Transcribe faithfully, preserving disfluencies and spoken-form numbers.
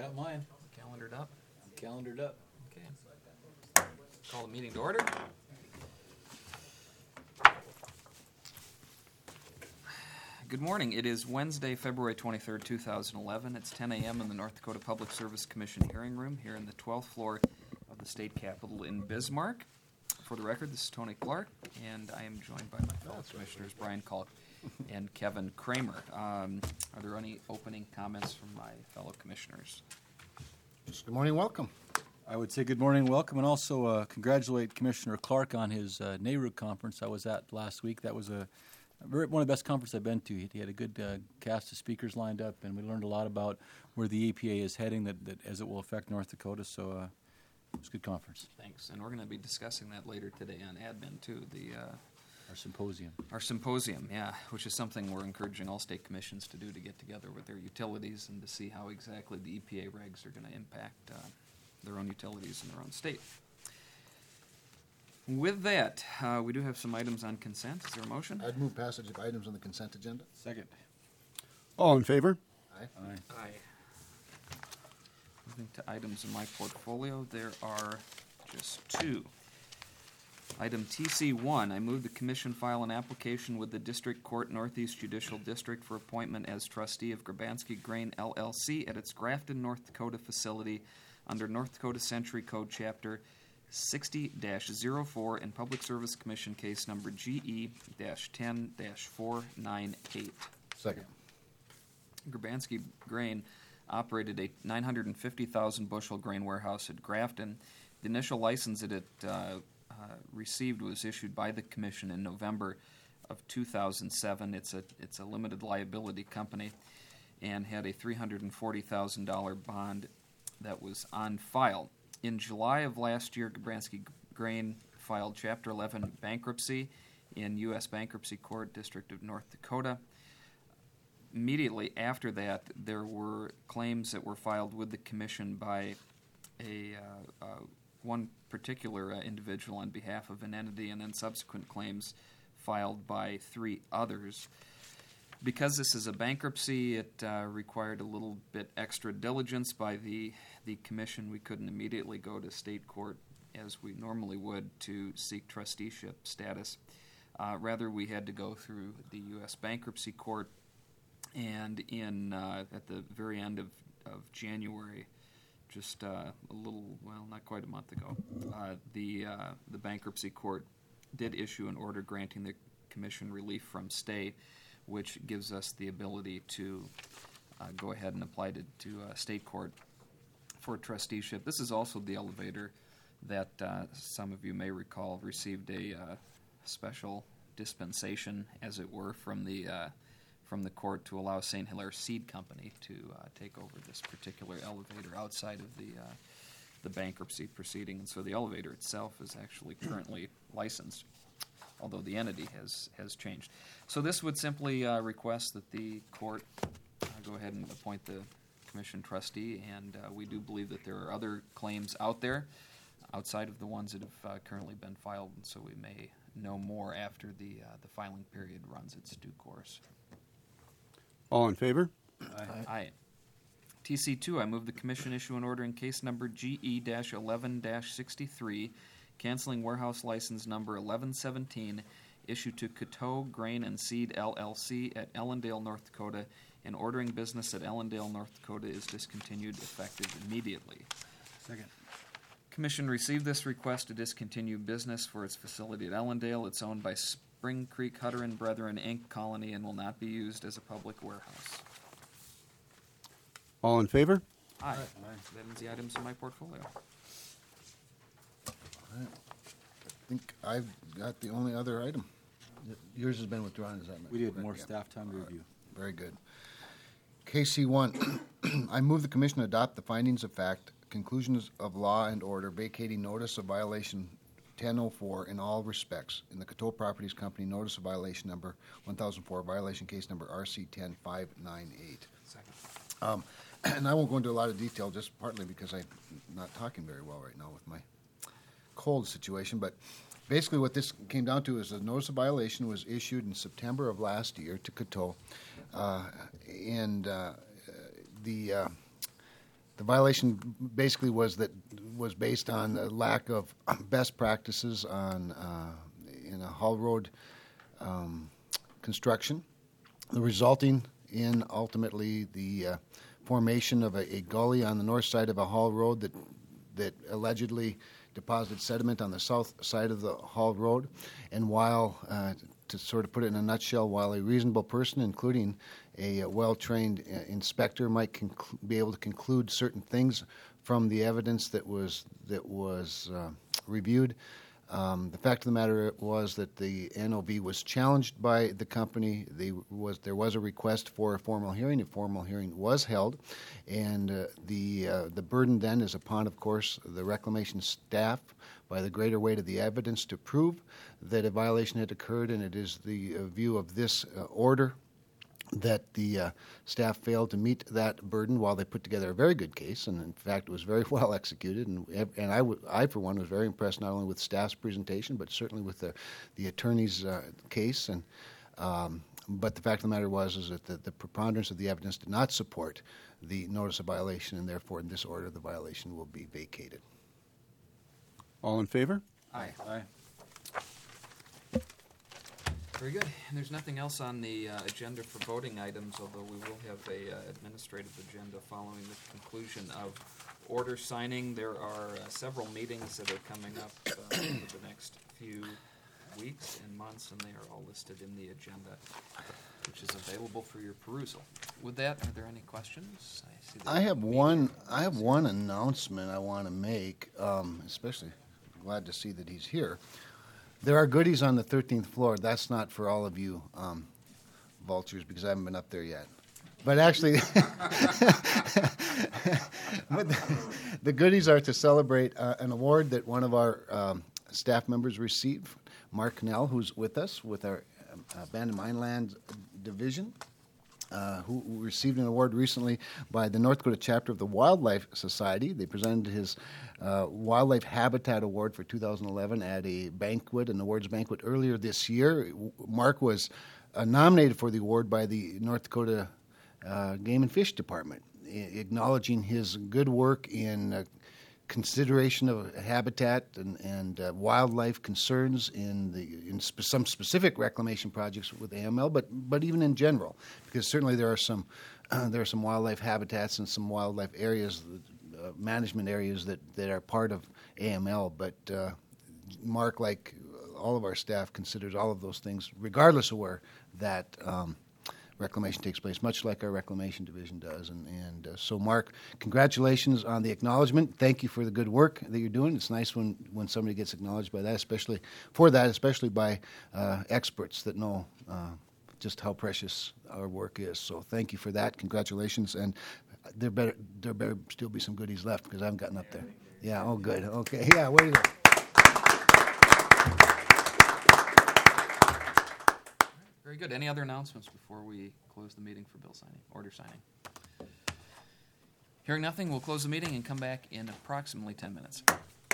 Got mine. Calendared up. Calendared up. Okay. Call the meeting to order. Good morning. It is Wednesday, February twenty-third, two thousand eleven. It's ten a.m. in the North Dakota Public Service Commission hearing room here in the twelfth floor of the state capitol in Bismarck. For the record, this is Tony Clark, and I am joined by my fellow commissioners, Brian Kalk and Kevin Kramer. Um, are there any opening comments from my fellow commissioners? Good morning, welcome. I would say good morning, welcome, and also uh, congratulate Commissioner Clark on his uh, N A R U C conference I was at last week. That was a very, one of the best conferences I've been to. He had a good uh, cast of speakers lined up, and we learned a lot about where the E P A is heading, that, that as it will affect North Dakota. So uh, it was a good conference. Thanks. And we're going to be discussing that later today on admin, too. The uh, Our symposium. Our symposium, yeah, which is something we're encouraging all state commissions to do, to get together with their utilities and to see how exactly the E P A regs are going to impact uh, their own utilities in their own state. With that, uh, we do have some items on consent. Is there a motion? I'd move passage of items on the consent agenda. Second. All in favor? Aye. Aye. Aye. Moving to items in my portfolio, there are just two. Item T C one, I move the commission file an application with the District Court Northeast Judicial District for appointment as trustee of Grabansky Grain L L C at its Grafton, North Dakota facility under North Dakota Century Code Chapter sixty dash zero four and Public Service Commission case number G E ten dash four nine eight. Second. Grabansky Grain operated a nine hundred fifty thousand bushel grain warehouse at Grafton. The initial license that it uh, uh, received was issued by the commission in November of two thousand seven. It's a it's a limited liability company and had a three hundred forty thousand dollars bond that was on file. In July of last year, Grabansky Grain filed Chapter eleven bankruptcy in U S Bankruptcy Court, District of North Dakota. Immediately after that, there were claims that were filed with the commission by a uh, uh, one particular uh, individual on behalf of an entity, and then subsequent claims filed by three others. Because this is a bankruptcy, it uh, required a little bit extra diligence by the the commission. We couldn't immediately go to state court as we normally would to seek trusteeship status. Uh, rather, we had to go through the U S Bankruptcy Court, and in uh, at the very end of, of January, just uh, a little, well, not quite a month ago, uh, the uh, the bankruptcy court did issue an order granting the commission relief from stay, which gives us the ability to uh, go ahead and apply to, to uh, state court for trusteeship. This is also the elevator that uh, some of you may recall received a uh, special dispensation, as it were, from the uh, from the court to allow Saint Hilaire Seed Company to uh, take over this particular elevator outside of the uh, the bankruptcy proceeding. And so the elevator itself is actually currently licensed, although the entity has, has changed. So this would simply uh, request that the court uh, go ahead and appoint the commission trustee, and uh, we do believe that there are other claims out there outside of the ones that have uh, currently been filed, and so we may know more after the uh, the filing period runs its due course. All in favor? Aye. Aye. T C two, I move the commission issue an order in case number G E eleven sixty-three, canceling warehouse license number eleven seventeen, issued to Coteau Grain and Seed L L C at Ellendale, North Dakota, and ordering business at Ellendale, North Dakota is discontinued effective immediately. Second. Commission received this request to discontinue business for its facility at Ellendale. It's owned by Spring Creek Hutter and Brethren, Incorporated Colony, and will not be used as a public warehouse. All in favor? Aye. Aye. That ends the items in my portfolio. All right. I think I've got the only other item. Yours has been withdrawn, is that right? We did more Yeah. staff time to All right. review. Very good. K C one, I move the commission adopt the findings of fact, conclusions of law and order vacating notice of violation ten oh four in all respects in the Coteau Properties Company notice of violation number one thousand four, violation case number R C ten five nine eight. Second. Um, and I won't go into a lot of detail, just partly because I'm not talking very well right now with my cold situation, but basically what this came down to is a notice of violation was issued in September of last year to Coteau, uh, and uh, the uh, The violation basically was that was based on the lack of best practices on uh, in a haul road um, construction, the resulting in ultimately the uh, formation of a, a gully on the north side of a haul road that that allegedly deposited sediment on the south side of the haul road. And while, uh, to sort of put it in a nutshell, while a reasonable person, including a, a well-trained uh, inspector, might conclu- be able to conclude certain things from the evidence that was that was uh, reviewed, um, the fact of the matter was that the N O V was challenged by the company. They was there was a request for a formal hearing. A formal hearing was held, and uh, the uh, the burden then is upon, of course, the reclamation staff, by the greater weight of the evidence, to prove that a violation had occurred. And it is the uh, view of this uh, order that the uh, staff failed to meet that burden while they put together a very good case, and in fact it was very well executed. And and I, w- I for one, was very impressed not only with staff's presentation, but certainly with the the attorney's uh, case. And um, but the fact of the matter was is that the, the preponderance of the evidence did not support the notice of violation, and therefore in this order the violation will be vacated. All in favor? Aye. Aye. Very good. And there's nothing else on the uh, agenda for voting items, although we will have a uh, administrative agenda following the conclusion of order signing. There are uh, several meetings that are coming up uh, over the next few weeks and months, and they are all listed in the agenda, which is available for your perusal. With that, are there any questions? I, see that I have meeting- one. I have one announcement I want to make. Um, especially glad to see that he's here. There are goodies on the thirteenth floor. That's not for all of you um, vultures, because I haven't been up there yet. But actually, but the, the goodies are to celebrate uh, an award that one of our um, staff members received, Mark Knell, who's with us with our um, Abandoned Mineland Division. Uh, who who received an award recently by the North Dakota chapter of the Wildlife Society. They presented his uh, Wildlife Habitat Award for two thousand eleven at a banquet, an awards banquet earlier this year. Mark was uh, nominated for the award by the North Dakota uh, Game and Fish Department, I- acknowledging his good work in uh, consideration of habitat and, and uh, wildlife concerns in the in sp- some specific reclamation projects with A M L, but but even in general, because certainly there are some uh, there are some wildlife habitats and some wildlife areas, uh, management areas that, that are part of A M L. But uh, Mark, like all of our staff, considers all of those things, regardless of where that Um, reclamation takes place, much like our reclamation division does. And, and uh, so, Mark, congratulations on the acknowledgement. Thank you for the good work that you're doing. It's nice when, when somebody gets acknowledged by that, especially for that, especially by uh, experts that know uh, just how precious our work is. So thank you for that. Congratulations. And there better there better still be some goodies left, because I haven't gotten up there. Yeah, oh, good. Okay. Yeah, way to go. Very good. Any other announcements before we close the meeting for bill signing, order signing? Hearing nothing, we'll close the meeting and come back in approximately ten minutes.